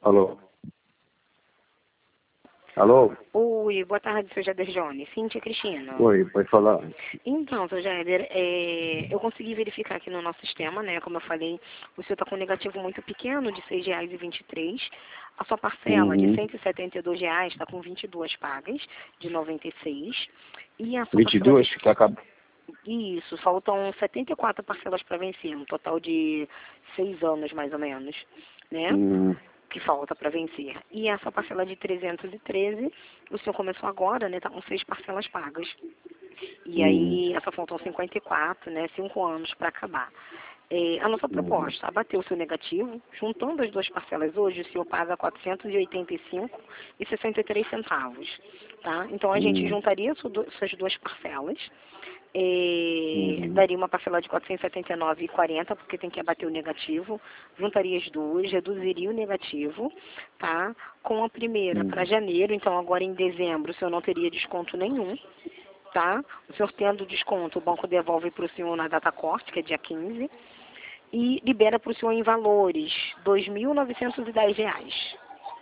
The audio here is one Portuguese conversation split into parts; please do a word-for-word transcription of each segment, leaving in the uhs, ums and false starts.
Alô? Alô? Oi, boa tarde, seu Jader Jones. Cíntia Cristina. Oi, pode falar. Então, seu Jader, é, eu consegui verificar aqui no nosso sistema, né? Como eu falei, o senhor está com um negativo muito pequeno, de seis reais e vinte e três centavos. A sua parcela de Uhum. cento e setenta e dois reais está com vinte e duas pagas, de noventa e seis. E a sua vinte e parcela duas? de... Tá acabando. Isso, faltam setenta e quatro parcelas para vencer, um total de seis anos, mais ou menos, né? Hum, Que falta para vencer. E essa parcela de trezentos e treze, o senhor começou agora, né? Tá com seis parcelas pagas. E hum, aí, essa faltam cinquenta e quatro, né? Cinco anos para acabar. É, a nossa hum. proposta, abateu o seu negativo, juntando as duas parcelas hoje, o senhor paga quatrocentos e oitenta e cinco reais e sessenta e três centavos, tá? Então, a gente Hum, juntaria su- du- suas duas parcelas, é, uhum. daria uma parcela de quatrocentos e setenta e nove reais e quarenta centavos, porque tem que abater o negativo, juntaria as duas, reduziria o negativo, tá? Com a primeira para Hum. janeiro, então agora em dezembro o senhor não teria desconto nenhum, tá? O senhor tendo desconto, o banco devolve para o senhor na data corte, que é dia quinze, e libera para o senhor em valores, dois mil novecentos e dez reais.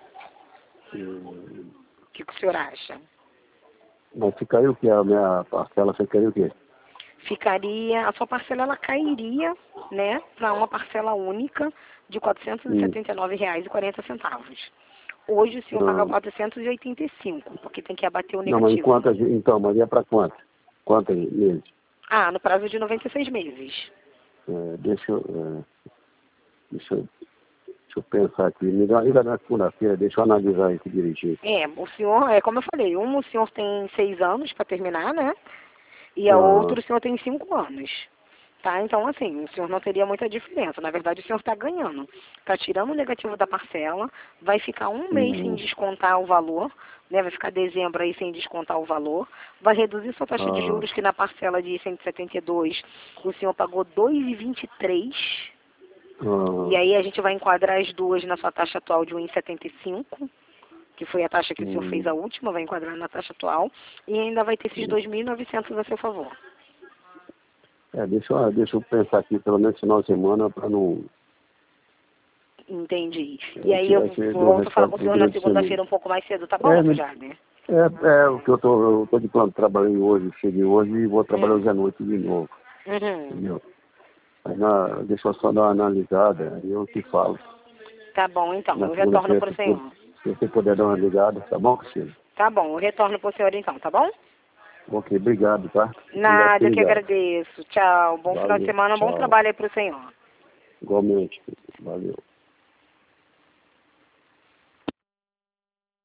Hum. O que, que o senhor acha? Mas ficaria o que? A minha parcela ficaria o quê? Ficaria, a sua parcela ela cairia, né, para uma parcela única de quatrocentos e Hum. setenta e nove reais e quarenta centavos. Hoje o senhor paga Ah, quatrocentos e oitenta e cinco, porque tem que abater o não, mas em negativo. quantas, então, mas é para quanto? Quantas meses? Ah, no prazo de noventa e seis meses. É, deixa eu, é, deixa eu, deixa eu pensar aqui. Me dá ainda na segunda-feira, deixa eu analisar isso direitinho. É, o senhor, é como eu falei, um o senhor tem seis anos para terminar, né? E a Ah, outra o senhor tem cinco anos. Tá? Então, assim, o senhor não teria muita diferença. Na verdade, o senhor está ganhando. Está tirando o negativo da parcela, vai ficar um mês sem hum, descontar o valor, né? Vai ficar dezembro aí sem descontar o valor, vai reduzir sua taxa de ah, juros, que na parcela de cento e setenta e dois o senhor pagou dois vírgula vinte e três, e ah, aí a gente vai enquadrar as duas na sua taxa atual de um vírgula setenta e cinco, que foi a taxa que o senhor fez hum. a última, vai enquadrar na taxa atual, e ainda vai ter esses dois mil e novecentos a seu favor. É, deixa eu, deixa eu pensar aqui, pelo menos final de semana, para não... Entendi. E É aí que, eu é que deu um volto a falar com resultado o senhor na durante a semana. segunda-feira um pouco mais cedo, tá É, bom, seu me- Jader? é, é o que eu tô, eu tô de plano, trabalhei hoje, cheguei hoje e vou trabalhar Hum. hoje à noite de novo, Uhum. entendeu? Aí na, deixa eu só dar uma analisada, aí eu te falo. Tá bom, então. Na Eu retorno segunda-feira, pro se, pu- senhor. se você puder dar uma ligada, tá bom, Cristina? Tá bom, eu retorno pro senhor então, tá bom? Ok, obrigado, tá? Obrigado por ter Nada, eu que ligado. agradeço. Tchau. Bom final de Valeu, semana, bom tchau. trabalho aí pro senhor. Igualmente, valeu.